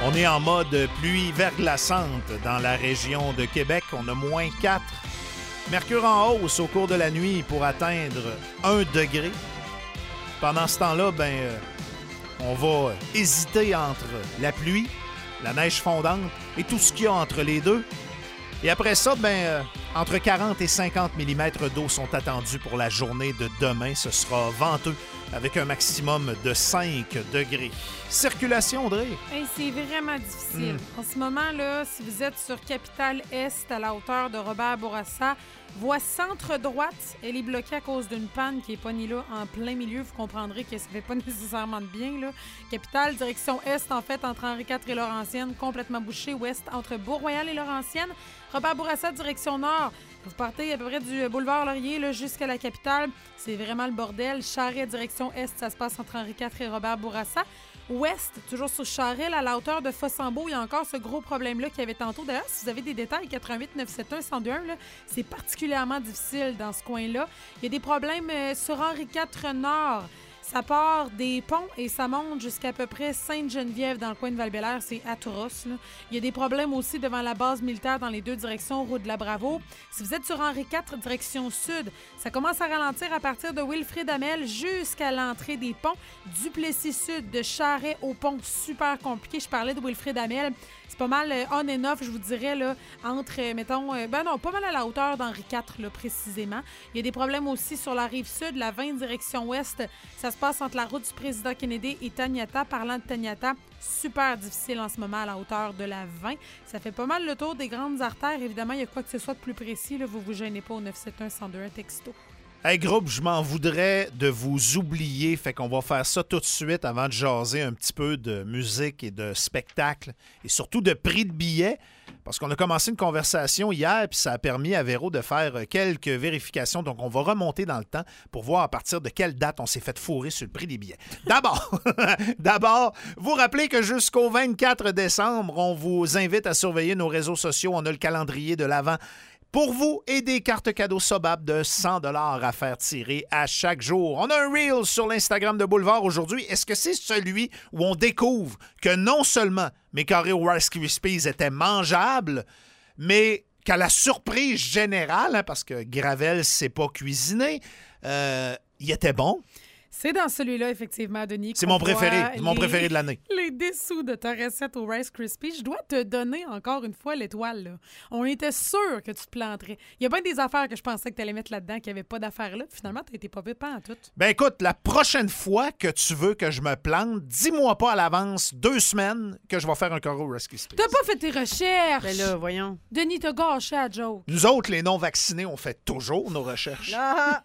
On est en mode pluie verglaçante dans la région de Québec. On a moins 4. Mercure en hausse au cours de la nuit pour atteindre 1 degré. Pendant ce temps-là, on va hésiter entre la pluie, la neige fondante et tout ce qu'il y a entre les deux. Et après ça, entre 40 et 50 mm d'eau sont attendus pour la journée de demain. Ce sera venteux avec un maximum de 5 degrés. Circulation, Audrey? Hey, c'est vraiment difficile. En ce moment, là, si vous êtes sur Capitale-Est, à la hauteur de Robert-Bourassa, voie centre-droite, elle est bloquée à cause d'une panne qui est pognée là en plein milieu. Vous comprendrez que ça ne fait pas nécessairement de bien, là. Capitale, direction Est, en fait, entre Henri IV et Laurentienne, complètement bouchée. Ouest, entre Beau-Royal et Laurentienne. Robert-Bourassa, direction Nord. Vous partez à peu près du boulevard Laurier là, jusqu'à la Capitale. C'est vraiment le bordel. Charest, direction Est, ça se passe entre Henri IV et Robert-Bourassa. Ouest, toujours sur Charest, à la hauteur de Fossambeau, il y a encore ce gros problème-là qu'il y avait tantôt. D'ailleurs, si vous avez des détails, 88 971 1021, là, c'est particulièrement difficile dans ce coin-là. Il y a des problèmes sur Henri IV Nord. Ça part des ponts et ça monte jusqu'à peu près Sainte-Geneviève dans le coin de Val-Bélair. C'est atroce, là. Il y a des problèmes aussi devant la base militaire dans les deux directions, route de la Bravo. Si vous êtes sur Henri IV, direction sud, ça commence à ralentir à partir de Wilfrid Hamel jusqu'à l'entrée des ponts. Duplessis sud, de Charest au pont, super compliqué. Je parlais de Wilfrid Hamel. C'est pas mal on and off, je vous dirais, là, entre, pas mal à la hauteur d'Henri IV, là, précisément. Il y a des problèmes aussi sur la rive sud, la 20 direction ouest. Ça se passe entre la route du président Kennedy et Taniata. Parlant de Taniata, super difficile en ce moment à la hauteur de la 20. Ça fait pas mal le tour des grandes artères. Évidemment, il y a quoi que ce soit de plus précis, là, vous vous gênez pas au 971-1021 texto. Hey, groupe, je m'en voudrais de vous oublier. Fait qu'on va faire ça tout de suite avant de jaser un petit peu de musique et de spectacle et surtout de prix de billets. Parce qu'on a commencé une conversation hier puis ça a permis à Véro de faire quelques vérifications. Donc, on va remonter dans le temps pour voir à partir de quelle date on s'est fait fourrer sur le prix des billets. D'abord, vous rappelez que jusqu'au 24 décembre, on vous invite à surveiller nos réseaux sociaux. On a le calendrier de l'Avent pour vous et des cartes cadeaux Sobab de 100 $ à faire tirer à chaque jour. On a un reel sur l'Instagram de Boulevard aujourd'hui. Est-ce que c'est celui où on découvre que non seulement mes carrés au Rice Krispies étaient mangeables, mais qu'à la surprise générale, parce que Gravel ne sait pas cuisiner, il était bon. C'est dans celui-là, effectivement, Denis. C'est mon préféré, mon préféré de l'année. Les dessous de ta recette au Rice Krispies. Je dois te donner encore une fois l'étoile, là. On était sûr que tu te planterais. Il y a bien des affaires que je pensais que tu allais mettre là-dedans, qu'il n'y avait pas d'affaires là. Puis finalement, tu n'as été pas vite en tout. Ben écoute, la prochaine fois que tu veux que je me plante, dis-moi pas à l'avance 2 semaines que je vais faire un carreau Rice Krispies. T'as pas fait tes recherches! Ben là, voyons. Denis, t'as gâché à joke. Nous autres, les non-vaccinés, on fait toujours nos recherches. Ah!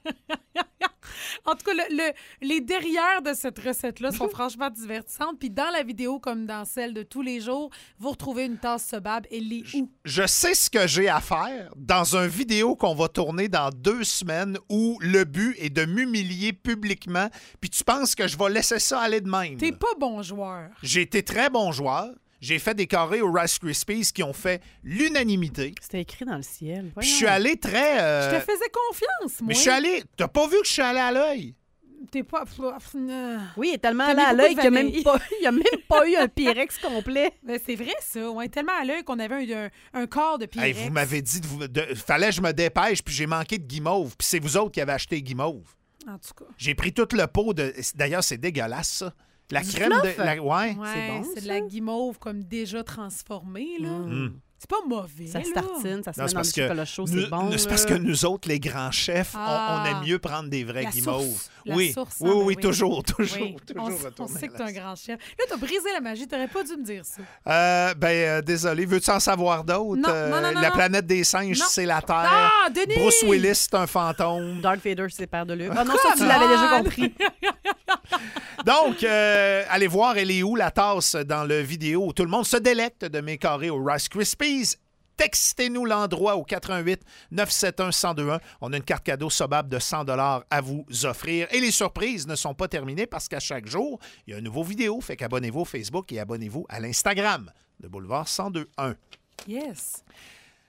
En tout cas, les derrières de cette recette-là sont franchement divertissantes. Puis dans la vidéo, comme dans celle de tous les jours, vous retrouvez une tasse Sobab. Elle est où? Je sais ce que j'ai à faire dans une vidéo qu'on va tourner dans 2 semaines où le but est de m'humilier publiquement. Puis tu penses que je vais laisser ça aller de même? T'es pas bon joueur. J'ai été très bon joueur. J'ai fait des carrés au Rice Krispies qui ont fait l'unanimité. C'était écrit dans le ciel. Puis je suis allé très... Je te faisais confiance, moi. Mais je suis allé... T'as pas vu que je suis allé à l'œil? T'es pas... Oui, il est tellement T'as allé à mis l'œil beaucoup qu'il de n'y a même pas eu un Pyrex complet. Ben, c'est vrai, ça. Ouais, tellement à l'œil qu'on avait un corps de Pyrex. Hey, vous m'avez dit... fallait que je me dépêche, puis j'ai manqué de guimauve. Puis c'est vous autres qui avez acheté guimauve. En tout cas. J'ai pris tout le pot de... D'ailleurs, c'est dégueulasse, ça. La Du crème fluff? de... Ouais. C'est bon, c'est de ça? la guimauve comme déjà transformée, là. C'est pas mauvais, Ça se là. tartine, ça se Non, met c'est dans le parce que chocolat chaud, nous- c'est bon. C'est parce que nous autres, les grands chefs, Ah. on aime mieux prendre des vrais La guimauves. source. La Oui, source, oui, hein, oui, ben toujours Oui. toujours On retourner sait que à t'es la un grand chef. Là, t'as brisé la magie. T'aurais pas dû me dire ça. Désolé. Veux-tu en savoir d'autres? Non, non, non, La non. planète des singes, Non. c'est la Terre. Ah, Denis! Bruce Willis, c'est un fantôme. Darth Vader, c'est père de Luke. Ah non, ça, tu l'avais déjà compris. Donc, allez voir, elle est où la tasse dans le vidéo où tout le monde se délecte de mes carrés au Rice Krispies. Textez-nous l'endroit au 88 971 1021. On a une carte cadeau Sobab de 100 $ à vous offrir. Et les surprises ne sont pas terminées parce qu'à chaque jour, il y a une nouvelle vidéo. Fait qu'abonnez-vous au Facebook et abonnez-vous à l'Instagram de Boulevard 1021. Yes.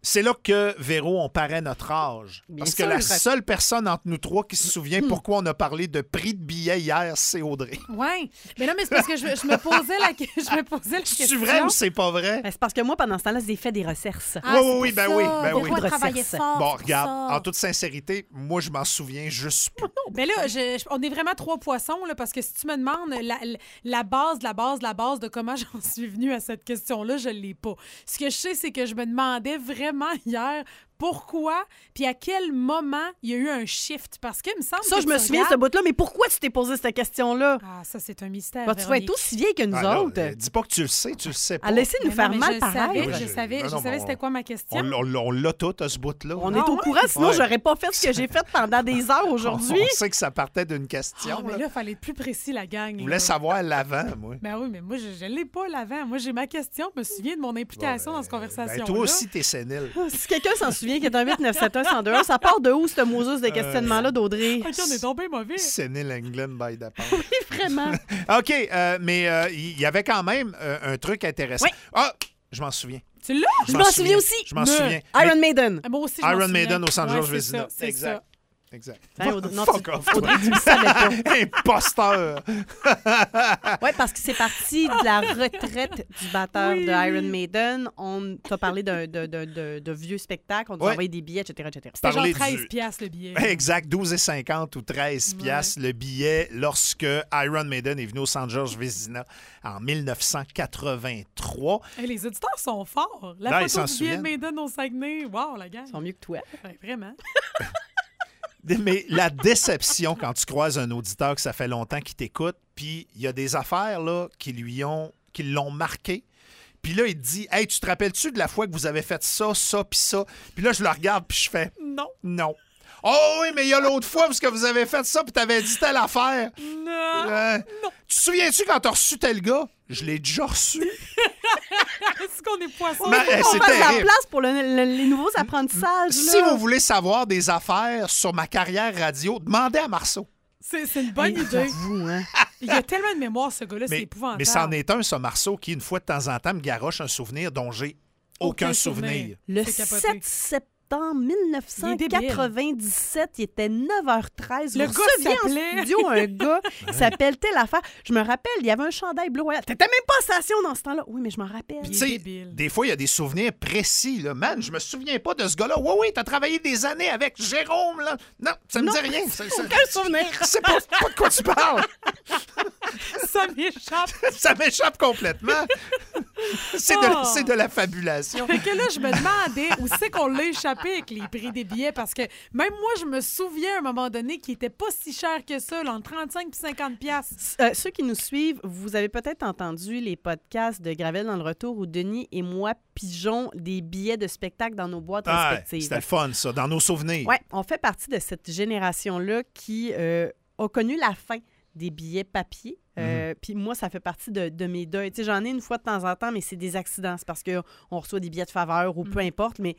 c'est là que, Véro, on paraît notre âge. Bien Parce sûr, que la je- seule personne entre nous trois qui se souvient pourquoi on a parlé de prix de billets hier, c'est Audrey. Oui. Mais là, mais c'est parce que je me posais la question. C'est vrai ou c'est pas vrai? Ben, c'est parce que moi, pendant ce temps-là, j'ai fait des recherches. Ah, Oui, c'est oui, pour ben ça. oui, ben Des oui. fois, Beaucoup de travailler recherches. fort, Bon, c'est pour regarde, ça. en toute sincérité, moi, je m'en souviens juste plus. Mais là, on est vraiment trois poissons, là, parce que si tu me demandes la base de comment j'en suis venue à cette question-là, je ne l'ai pas. Ce que je sais, c'est que je me demandais vraiment hier pourquoi, puis à quel moment il y a eu un shift. Parce qu'il me semble Ça, que je me tu souviens de ce regardes- bout-là, mais pourquoi tu t'es posé cette question-là? Ah, ça, c'est un mystère, Ben, tu vas Véronique. être aussi vieille que nous Ah, là, autres. dis pas que tu le sais pas. À laisser nous Mais faire non, mais mal je paraître. savais, Non, non, mais c'était quoi ma question. On l'a tout à ce bout-là. On là. est au ouais? courant, sinon Ouais. j'aurais pas fait ce que j'ai fait pendant des heures aujourd'hui. On sait que ça partait d'une question. Ah, mais là. là, il fallait être plus précis, la gang. Je voulais savoir l'avant, moi. Ben oui, mais moi, je l'ai pas l'avant. Moi, j'ai ma question. Je me souviens de mon implication dans cette conversation. Ben, toi aussi, t'es sénile. Si quelqu'un s'en souvient qu'il est un 8-971-1021, ça part de où, ce Moses de questionnement-là d'Audrey? OK, on est tombé mauvais. Sénile England by the pound. Oui, vraiment. OK, mais il y avait quand même un truc intéressant. Oui. Ah, je m'en souviens. Tu l'as? Je m'en souviens aussi. Je m'en Mais- souviens. Iron Maiden. Ah, moi aussi, je m'en Iron souviens. Maiden au San Ouais, George c'est Vezina. ça, c'est Exact. ça. Exact. Hein, non, Fuck off, toi. Audrey, tu le savais pas. Imposteur. Oui, parce que c'est parti de la retraite du batteur Oui. de Iron Maiden. On t'a parlé de vieux spectacles, on t'a Ouais. envoyé des billets, etc. C'était genre Parler 13 du- piastres, le billet. Exact, 12,50 ou 13 piastres le billet lorsque Iron Maiden est venu au San George Vezina en 1983. Hey, les auditeurs sont forts. La Non, ils photo s'en du billet de souviennent. Maiden au Saguenay. Wow, la gang. Ils sont mieux que toi. Ouais, vraiment. Mais la déception quand tu croises un auditeur que ça fait longtemps qu'il t'écoute, puis il y a des affaires là, qui l'ont marqué. Puis là, il te dit « Hey, tu te rappelles-tu de la fois que vous avez fait ça, ça, puis ça? » Puis là, je le regarde, puis je fais Non. « Non. » « Oh oui, mais il y a l'autre fois parce que vous avez fait ça, puis t'avais dit telle affaire. Non. Tu te souviens-tu quand t'as reçu tel gars? Je l'ai déjà reçu. Est-ce qu'on est poisson? Mais, On c'est fasse la terrible. place pour les nouveaux apprentissages. Si là. vous voulez savoir des affaires sur ma carrière radio, demandez à Marceau. C'est une bonne Hey, idée. j'avoue, hein. Il y a tellement de mémoire, ce gars-là, c'est Mais, épouvantable. mais c'en est un, ça, Marceau, qui, une fois de temps en temps, me garoche un souvenir dont j'ai aucun souvenir. Le C'est 7 capoté. septembre 1997, il était 9h13. Le Vous gars receviez en s'appelait- studio un gars qui s'appelle telle affaire. Je me rappelle, il y avait un chandail bleu royal. T'étais même pas en station dans ce temps-là. Oui, mais je m'en rappelle. Puis- Tu sais, débile. des fois, il y a des souvenirs précis. Là. Man, je me souviens pas de ce gars-là. Oui, t'as travaillé des années avec Jérôme. Là. Non, ça me Non. dit rien. Aucun souvenir. C'est pas de quoi tu parles. Ça m'échappe. Ça m'échappe complètement. C'est de la fabulation. Fait que là, je me demandais où c'est qu'on l'a échappé avec les prix des billets, parce que même moi, je me souviens à un moment donné qu'il était pas si cher que ça, là, entre 35 et 50 piastres. Ceux qui nous suivent, vous avez peut-être entendu les podcasts de Gravel dans le retour où Denis et moi pigeons des billets de spectacle dans nos boîtes Ah, respectives. c'était le fun, ça, dans nos souvenirs. Oui, on fait partie de cette génération-là qui a connu la fin des billets papier. Puis moi, ça fait partie de mes deuils. Tu sais, j'en ai une fois de temps en temps, mais c'est des accidents. C'est parce qu'on reçoit des billets de faveur ou peu importe, mais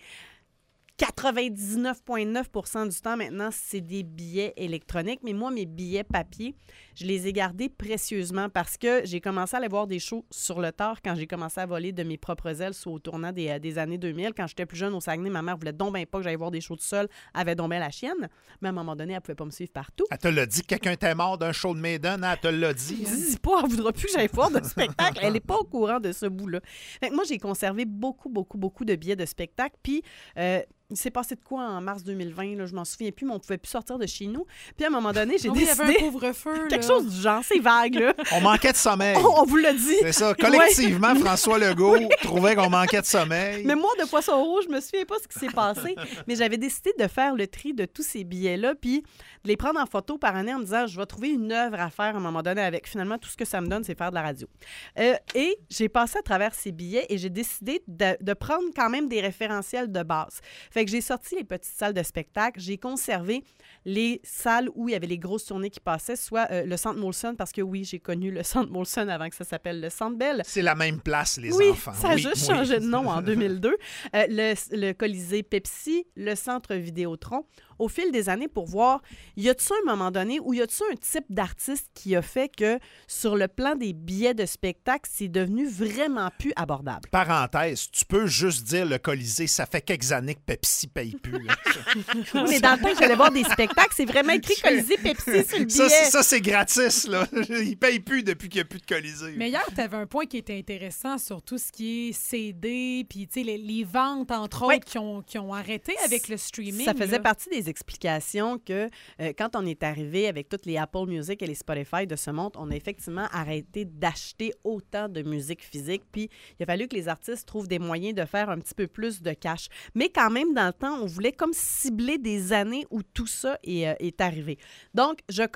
99,9% du temps maintenant, c'est des billets électroniques. Mais moi, mes billets papier, je les ai gardés précieusement parce que j'ai commencé à aller voir des shows sur le tard quand j'ai commencé à voler de mes propres ailes au tournant des années 2000. Quand j'étais plus jeune au Saguenay, ma mère voulait donc bien pas que j'aille voir des shows tout seul, elle avait donc bien la chienne. Mais à un moment donné, elle pouvait pas me suivre partout. Elle te l'a dit que quelqu'un était mort d'un show de Maiden, hein? Elle te l'a dit. hein? Dis pas, elle voudra plus que j'aille voir de spectacle. Elle n'est pas au courant de ce bout-là. Fait que moi, j'ai conservé beaucoup de billets de spectacle. Puis, il s'est passé de quoi en mars 2020? Là, je m'en souviens plus, mais on pouvait plus sortir de chez nous. Puis, à un moment donné, j'ai Ah oui, il y avait décidé... un couvre-feu. Quelque là. chose du genre, c'est vague, là. On manquait de sommeil. On vous l'a dit. C'est ça. Collectivement, François Legault trouvait qu'on manquait de sommeil. Mais moi, de Poisson Rouge, je me souviens pas ce qui s'est passé. Mais j'avais décidé de faire le tri de tous ces billets-là, puis de les prendre en photo par année en me disant, je vais trouver une œuvre à faire à un moment donné avec. Finalement, tout ce que ça me donne, c'est faire de la radio. Et j'ai passé à travers ces billets et j'ai décidé de prendre quand même des référentiels de base. Fait Fait que j'ai sorti les petites salles de spectacle. J'ai conservé les salles où il y avait les grosses tournées qui passaient, soit le Centre Molson, parce que oui, j'ai connu le Centre Molson avant que ça s'appelle le Centre Bell. C'est la même place, les enfants. Ça a juste changé de nom en 2002. Le Colisée Pepsi, le Centre Vidéotron. Au fil des années, pour voir, y a-t-il un moment donné où y a-t-il un type d'artiste qui a fait que, sur le plan des billets de spectacle, c'est devenu vraiment plus abordable? Parenthèse, tu peux juste dire le Colisée, ça fait quelques années que Pepsi paye plus. Là. Mais dans le temps que j'allais voir des spectacles, c'est vraiment écrit Colisée Pepsi sur le billet. Ça, c'est gratis. Là. Ils payent plus depuis qu'il n'y a plus de Colisée. Mais hier, tu avais un point qui était intéressant sur tout ce qui est CD, puis les ventes, entre autres, qui ont arrêté avec le streaming. Ça faisait partie des explications que quand on est arrivé avec toutes les Apple Music et les Spotify de ce monde, on a effectivement arrêté d'acheter autant de musique physique. Puis il a fallu que les artistes trouvent des moyens de faire un petit peu plus de cash. Mais quand même, dans le temps, on voulait comme cibler des années où tout ça est arrivé. Donc,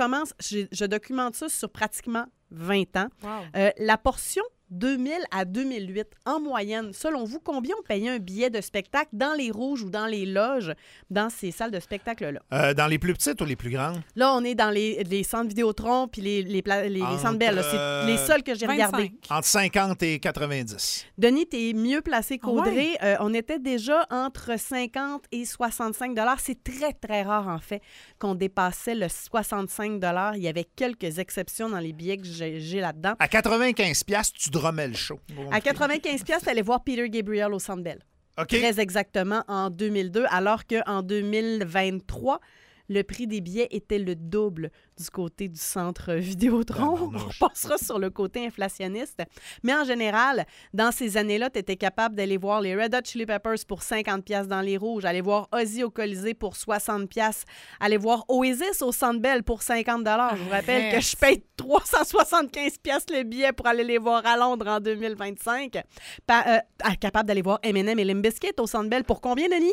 je documente ça sur pratiquement 20 ans. Wow. La portion 2000 à 2008, en moyenne, selon vous, combien on payait un billet de spectacle dans les rouges ou dans les loges, dans ces salles de spectacle-là? Dans les plus petites ou les plus grandes? Là, on est dans les centres Vidéotron puis les centres Bell. C'est les seuls que j'ai regardés. Entre 50 et 90. Denis, tu es mieux placé qu'Audrey. On était déjà entre 50 et 65 $. C'est très, très rare, en fait, qu'on dépassait le 65 $. Il y avait quelques exceptions dans les billets que j'ai là-dedans. À 95 $, tu drummais le show. À 95 $, tu allais voir Peter Gabriel au Centre Bell. Okay. Très exactement en 2002, alors qu'en 2023, le prix des billets était le double du côté du centre Vidéotron. On passera sur le côté inflationniste. Mais en général, dans ces années-là, tu étais capable d'aller voir les Red Hot Chili Peppers pour 50 $ dans les rouges, aller voir Ozzy au Colisée pour 60 $, aller voir Oasis au Centre Bell pour 50 $. Je vous rappelle que je paye 375 $ le billet pour aller les voir à Londres en 2025. Capable d'aller voir Eminem et Limp Bizkit au Centre Bell pour combien, Denis?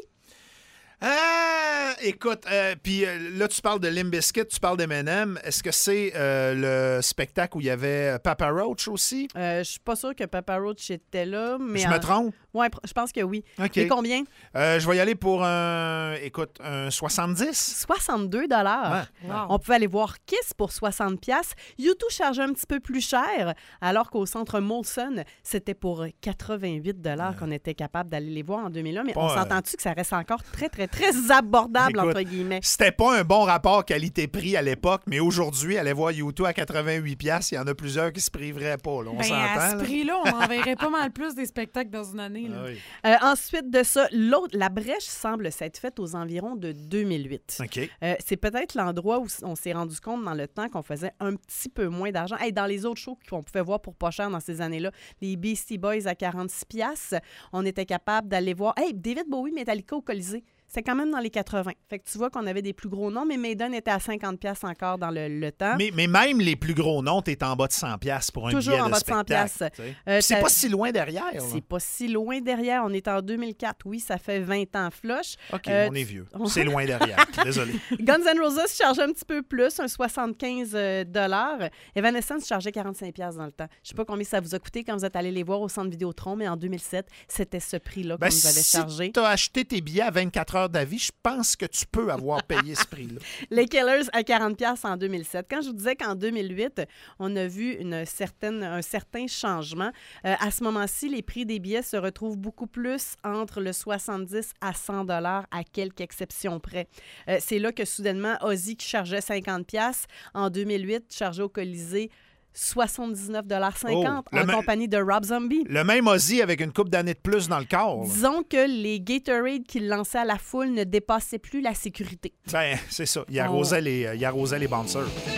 Écoute, puis là, tu parles de Limp Bizkit, tu parles d'Eminem. Est-ce que c'est le spectacle où il y avait Papa Roach aussi? Je suis pas sûre que Papa Roach était là, mais... Je me trompe? Oui, je pense que oui. OK. Et combien? Je vais y aller pour un 70. 62 $. Ouais. Wow. On pouvait aller voir Kiss pour 60 $. U2 chargeait un petit peu plus cher, alors qu'au centre Molson, c'était pour 88 $ qu'on était capable d'aller les voir en 2001. Mais on s'entend-tu que ça reste encore très, très, très abordable, écoute, entre guillemets? C'était pas un bon rapport qualité-prix à l'époque, mais aujourd'hui, aller voir U2 à 88 $, il y en a plusieurs qui se priveraient pas. Là. On s'entend. À ce là. prix-là, on en verrait pas mal plus des spectacles dans une année. Là. Ah oui. Ensuite de ça, la brèche semble s'être faite aux environs de 2008. OK. C'est peut-être l'endroit où on s'est rendu compte dans le temps qu'on faisait un petit peu moins d'argent. Dans les autres shows qu'on pouvait voir pour pas cher dans ces années-là, les Beastie Boys à 46 $, on était capable d'aller voir David Bowie, Metallica au Colisée. C'est quand même dans les 80. Fait que tu vois qu'on avait des plus gros noms, mais Maiden était à 50 $ encore dans le temps. Mais même les plus gros noms, t'es en bas de 100 $ pour un Toujours billet en de bas de 100 spectacle. $. C'est pas si loin derrière. Là. C'est pas si loin derrière. On est en 2004. Oui, ça fait 20 ans flush. OK, on est vieux. C'est loin derrière. Désolé. Guns N' Roses chargeait un petit peu plus, un 75 $. Evanescence chargeait 45 $ dans le temps. Je sais pas combien ça vous a coûté quand vous êtes allé les voir au centre Vidéotron, mais en 2007, c'était ce prix-là qu'on nous avait chargé. Si tu as acheté tes billets à 24 heures d'avis, je pense que tu peux avoir payé ce prix-là. Les Killers à 40 $ en 2007. Quand je vous disais qu'en 2008, on a vu un certain changement, à ce moment-ci, les prix des billets se retrouvent beaucoup plus entre le 70 à 100 $ à quelques exceptions près. C'est là que soudainement, Ozzy qui chargeait 50 $ en 2008, chargeait au Colisée 79,50 $ en compagnie de Rob Zombie. Le même Ozzy avec une couple d'années de plus dans le corps. Disons que les Gatorade qu'il lançait à la foule ne dépassaient plus la sécurité. Ben, c'est ça. Il arrosait les bouncers.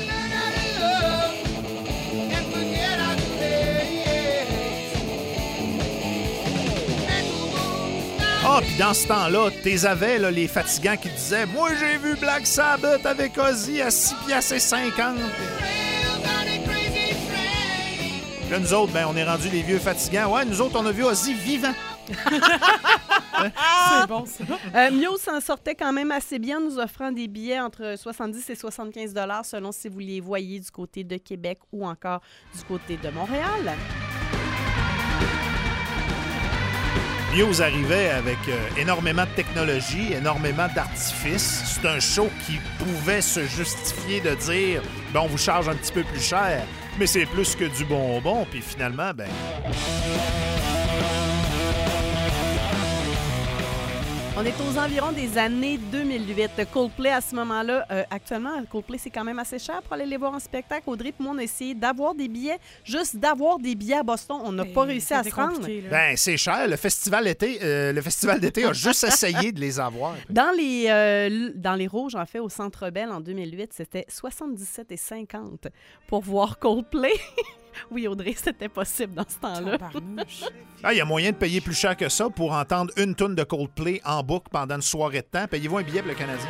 Ah, puis dans ce temps-là, t'es avais là, les fatigants qui disaient « Moi, j'ai vu Black Sabbath avec Ozzy à 6,50 $. Là, nous autres, ben, on est rendus les vieux fatigants. Ouais, nous autres, on a vu Ozzy vivant. C'est bon, ça. Mio s'en sortait quand même assez bien, nous offrant des billets entre 70 et 75 $ selon si vous les voyez du côté de Québec ou encore du côté de Montréal. Muse arrivait avec énormément de technologie, énormément d'artifices. C'est un show qui pouvait se justifier de dire « bon, on vous charge un petit peu plus cher, mais c'est plus que du bonbon. » Puis finalement, ben... On est aux environs des années 2008. Coldplay, à ce moment-là, actuellement, Coldplay, c'est quand même assez cher pour aller les voir en spectacle. Audrey et moi, on a essayé d'avoir des billets, juste d'avoir des billets à Boston. On n'a pas réussi à se rendre. Ben, c'est cher. Le festival d'été a juste essayé de les avoir. Dans les Rouges, en fait, au Centre Bell, en 2008, c'était 77,50 pour voir Coldplay. Oui, Audrey, c'était possible dans ce temps-là. Il y a moyen de payer plus cher que ça pour entendre une toune de Coldplay en boucle pendant une soirée de temps. Payez-vous un billet pour le Canadien.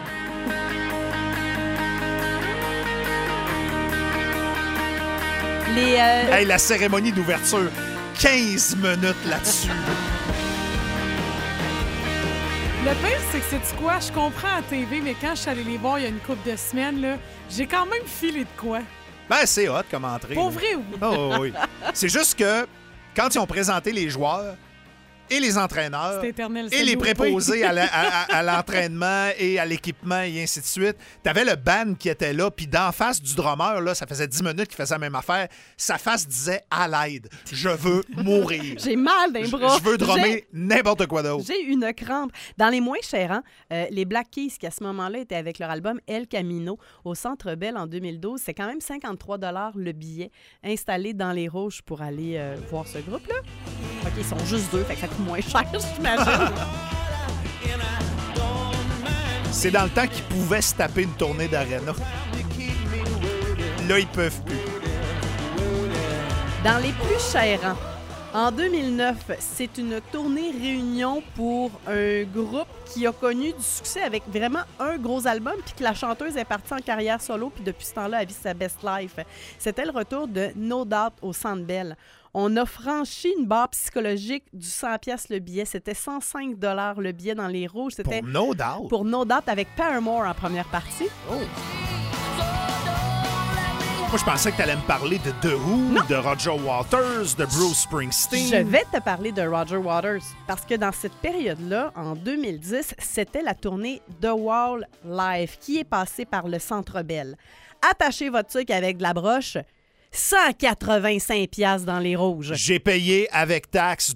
La cérémonie d'ouverture, 15 minutes là-dessus. Le pire, c'est que c'est quoi? Je comprends à TV, mais quand je suis allée les voir il y a une couple de semaines, là, j'ai quand même filé de quoi. Ben, c'est hot comme entrée. Pour vrai, oui. Oh, oui. C'est juste que quand ils ont présenté les joueurs et les entraîneurs et les préposés à l'entraînement et à l'équipement et ainsi de suite, t'avais le band qui était là, puis d'en face du drummer, là, ça faisait 10 minutes qu'il faisait la même affaire. Sa face disait « à l'aide, je veux mourir ». J'ai mal d'un bras. Je veux drummer n'importe quoi d'autre. J'ai une crampe. Dans les moins chers, les Black Keys, qui à ce moment-là étaient avec leur album El Camino au Centre Bell en 2012, c'est quand même 53 $ le billet installé dans les Rouges pour aller voir ce groupe-là. OK, ils sont juste deux, fait que ça coûte moins cher, j'imagine. C'est dans le temps qu'ils pouvaient se taper une tournée d'aréna. Là, ils peuvent plus. Dans les plus chers, en 2009, c'est une tournée réunion pour un groupe qui a connu du succès avec vraiment un gros album, puis que la chanteuse est partie en carrière solo, puis depuis ce temps-là, elle vit sa best life. C'était le retour de No Doubt au Centre Bell. On a franchi une barre psychologique du 100$ le billet. C'était 105 $ le billet dans les Rouges. C'était pour No Doubt? Pour No Doubt avec Paramore en première partie. Oh! Moi, je pensais que tu allais me parler de The Who, de Roger Waters, de Bruce Springsteen. Je vais te parler de Roger Waters parce que dans cette période-là, en 2010, c'était la tournée The Wall Live qui est passée par le Centre Bell. Attachez votre truc avec de la broche. 185$ dans les Rouges. J'ai payé avec taxe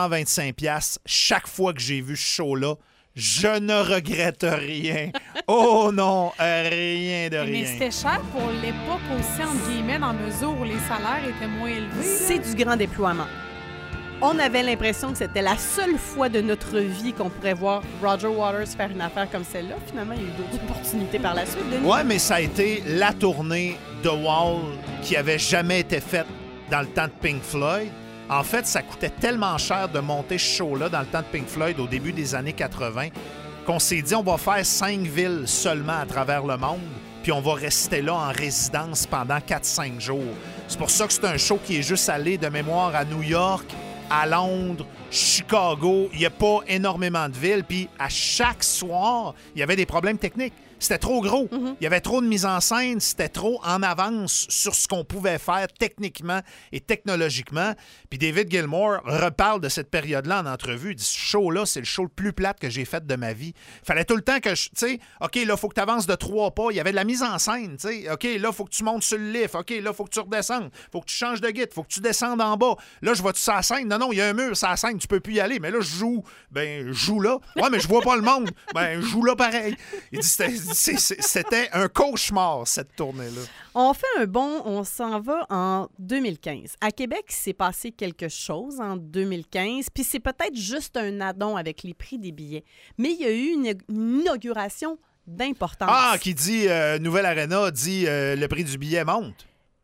225$ chaque fois que j'ai vu ce show-là. Je ne regrette rien. Oh non, rien de rien. Mais c'était cher pour l'époque aussi, entre guillemets, dans mesure où les salaires étaient moins élevés. C'est du grand déploiement. On avait l'impression que c'était la seule fois de notre vie qu'on pourrait voir Roger Waters faire une affaire comme celle-là. Finalement, il y a eu d'autres opportunités par la suite. Ouais, mais ça a été la tournée de Wall qui avait jamais été faite dans le temps de Pink Floyd. En fait, ça coûtait tellement cher de monter ce show-là dans le temps de Pink Floyd au début des années 80 qu'on s'est dit on va faire 5 villes seulement à travers le monde puis on va rester là en résidence pendant 4-5 jours. C'est pour ça que c'est un show qui est juste allé de mémoire à New York, à Londres, Chicago. Il n'y a pas énormément de villes. Puis à chaque soir, il y avait des problèmes techniques. C'était trop gros. Mm-hmm. Il y avait trop de mise en scène. C'était trop en avance sur ce qu'on pouvait faire techniquement et technologiquement. Puis David Gilmour reparle de cette période-là en entrevue. Il dit, ce show-là, c'est le show le plus plate que j'ai fait de ma vie. Il fallait tout le temps que tu sais, OK, là, il faut que tu avances de 3 pas. Il y avait de la mise en scène, tu sais. OK, là, il faut que tu montes sur le lift. OK, là, il faut que tu redescendes. Il faut que tu changes de guide. Il faut que tu descendes en bas. Là, je vois-tu sur la scène? Non, il y a un mur sur la scène. Tu peux plus y aller. Mais là, je joue. Ben, je joue là. Ouais, mais je vois pas le monde. Ben, je joue là pareil. Il dit, c'était un cauchemar, cette tournée-là. On fait un bond, on s'en va en 2015. À Québec, il s'est passé quelque chose en 2015, puis c'est peut-être juste un addon avec les prix des billets. Mais il y a eu une inauguration d'importance. Ah, qui dit Nouvelle Arena, dit le prix du billet monte.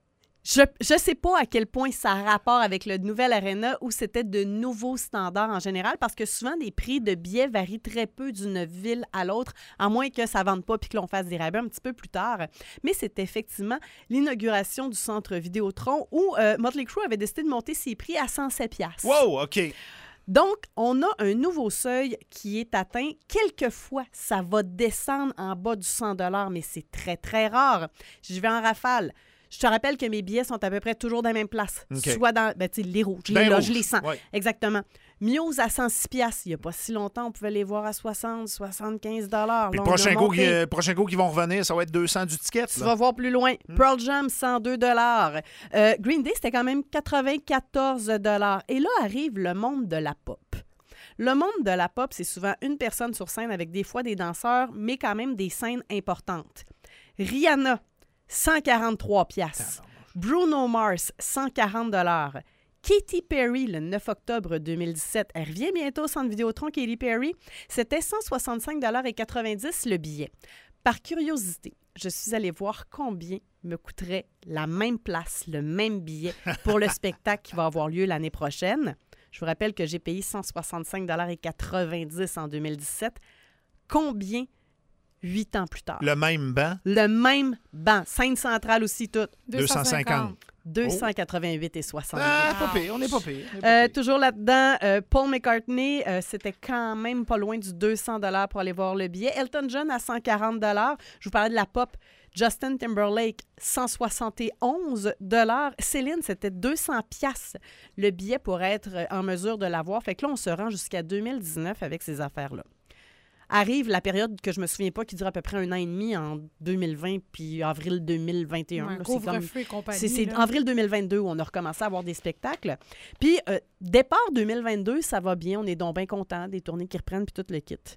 Je sais pas à quel point ça a rapport avec le Nouvel Arena où c'était de nouveaux standards en général, parce que souvent, les prix de billets varient très peu d'une ville à l'autre, à moins que ça ne vende pas puis que l'on fasse des rabais un petit peu plus tard. Mais c'est effectivement l'inauguration du centre Vidéotron où Motley Crue avait décidé de monter ses prix à 107$. Wow, OK. Donc, on a un nouveau seuil qui est atteint. Quelquefois, ça va descendre en bas du 100$, mais c'est très, très rare. Je vais en rafale. Je te rappelle que mes billets sont à peu près toujours dans la même place. OK. Soit dans les rouges. Je les sens. Ouais. Exactement. Muse à 106 $. Il n'y a pas si longtemps, on pouvait les voir à 60, 75 $. Puis Là, le prochain on a coup, monté. prochain coup qui vont revenir, ça va être 200 du ticket. Tu là. vas voir plus loin. Pearl Jam, 102 $. Green Day, c'était quand même 94 $. Et là arrive le monde de la pop. Le monde de la pop, c'est souvent une personne sur scène avec des fois des danseurs, mais quand même des scènes importantes. Rihanna, 143 $. Bruno Mars, 140 $. Katy Perry, le 9 octobre 2017. Elle revient bientôt au Centre Vidéotron, Katy Perry. C'était 165,90 $ le billet. Par curiosité, je suis allée voir combien me coûterait la même place, le même billet pour le spectacle qui va avoir lieu l'année prochaine. Je vous rappelle que j'ai payé 165,90 $ en 2017. Combien 8 ans plus tard? Le même banc, Le même banc. Scène centrale aussi, toute. 250. 288,60 $. Ah, pas pire, on n'est pas pire. Toujours là-dedans, Paul McCartney, c'était quand même pas loin du 200 $ pour aller voir le billet. Elton John à 140 $. Je vous parlais de la pop. Justin Timberlake, 171 $. Céline, c'était 200 $. Le billet pour être en mesure de l'avoir. Fait que là, on se rend jusqu'à 2019 avec ces affaires-là. Arrive la période que je me souviens pas, qui dure à peu près 1 an et demi en 2020 puis avril 2021. Un là. couvre-feu et compagnie. C'est là. avril 2022 où on a recommencé à avoir des spectacles. Puis, départ 2022, ça va bien. On est donc bien contents des tournées qui reprennent puis tout le kit.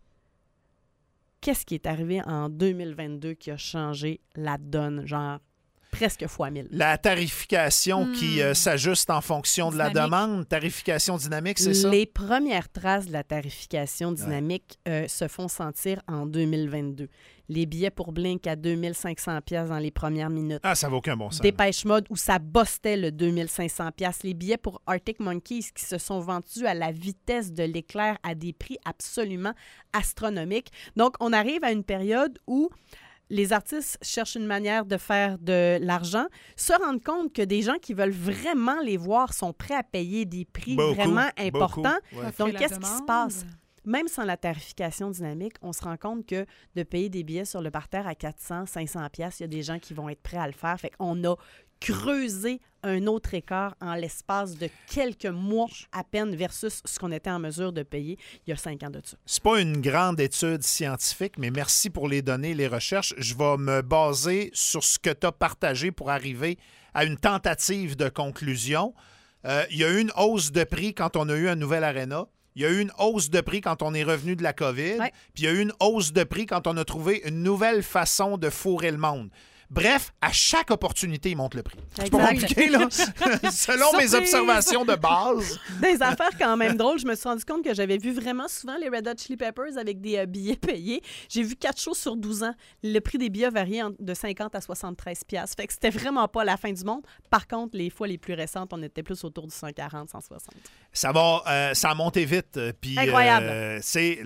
Qu'est-ce qui est arrivé en 2022 qui a changé la donne, genre presque fois 1000? La tarification qui s'ajuste en fonction de la Dynamique. demande. Tarification dynamique, c'est ça? Les premières traces de la tarification dynamique se font sentir en 2022. Les billets pour Blink à 2500 $ dans les premières minutes. Ah, ça vaut aucun bon sens. Dépêche Mode où ça bustait le 2500 $. Les billets pour Arctic Monkeys qui se sont vendus à la vitesse de l'éclair à des prix absolument astronomiques. Donc, on arrive à une période où les artistes cherchent une manière de faire de l'argent, se rendent compte que des gens qui veulent vraiment les voir sont prêts à payer des prix vraiment importants. Ouais. Offre et Donc, la qu'est-ce qui se demande. passe? Même sans la tarification dynamique, on se rend compte que de payer des billets sur le parterre à 400, 500 $, il y a des gens qui vont être prêts à le faire. Fait qu'on a creusé un autre écart en l'espace de quelques mois à peine versus ce qu'on était en mesure de payer il y a 5 ans de ça. C'est pas une grande étude scientifique, mais merci pour les données, les recherches. Je vais me baser sur ce que tu as partagé pour arriver à une tentative de conclusion. Il y a eu une hausse de prix quand on a eu un nouvel aréna. Il y a eu une hausse de prix quand on est revenu de la COVID. Ouais. Puis il y a eu une hausse de prix quand on a trouvé une nouvelle façon de fourrer le monde. Bref, à chaque opportunité, ils montent le prix. C'est pas Exact. compliqué, là. Selon mes Surprise! observations de base. Des affaires quand même drôles. Je me suis rendu compte que j'avais vu vraiment souvent les Red Hot Chili Peppers avec des billets payés. J'ai vu 4 shows sur 12 ans. Le prix des billets variait de 50 à 73 $. Fait que c'était vraiment pas la fin du monde. Par contre, les fois les plus récentes, on était plus autour du 140, 160. Ça a monté vite. Puis, Incroyable.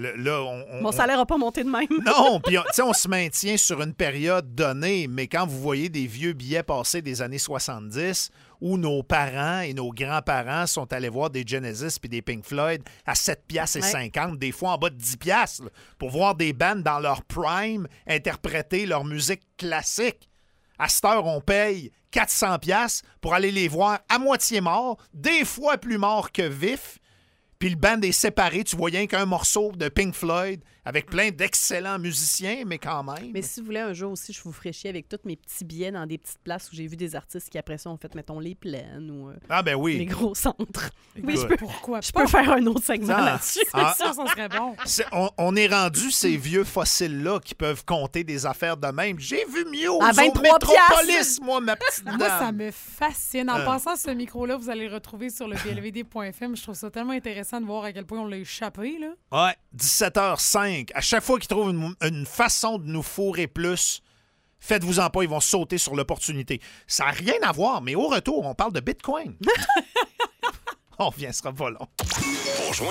Mon salaire n'a pas monté de même. Non, puis on se maintient sur une période donnée, mais quand vous voyez des vieux billets passés des années 70 où nos parents et nos grands-parents sont allés voir des Genesis puis des Pink Floyd à 7 $ et 50, des fois en bas de 10 $, là, pour voir des bandes dans leur prime interpréter leur musique classique. À cette heure, on paye 400 $ pour aller les voir à moitié morts, des fois plus morts que vifs. Puis le band est séparé, tu voyais qu'un morceau de Pink Floyd avec plein d'excellents musiciens, mais quand même. Mais si vous voulez, un jour aussi, je vous ferai chier avec tous mes petits billets dans des petites places où j'ai vu des artistes qui, après ça, ont fait, mettons, les plaines ou Ah ben oui. les gros centres. Oui, Écoute. Pourquoi je peux faire un autre segment Ah. là-dessus. Ah. Ça serait bon. On est rendu ces vieux fossiles-là qui peuvent compter des affaires de même. J'ai vu mieux À au 23 Métropolis, moi, ma petite dame. Moi, ça me fascine. En passant, ce micro-là, vous allez le retrouver sur le blvd.fm. Je trouve ça tellement intéressant de voir à quel point on l'a échappé, là. Ouais, 17h05. À chaque fois qu'ils trouvent une façon de nous fourrer plus, faites-vous-en pas, ils vont sauter sur l'opportunité. Ça n'a rien à voir, mais au retour, on parle de Bitcoin. On revient, ce sera pas long. Pour joindre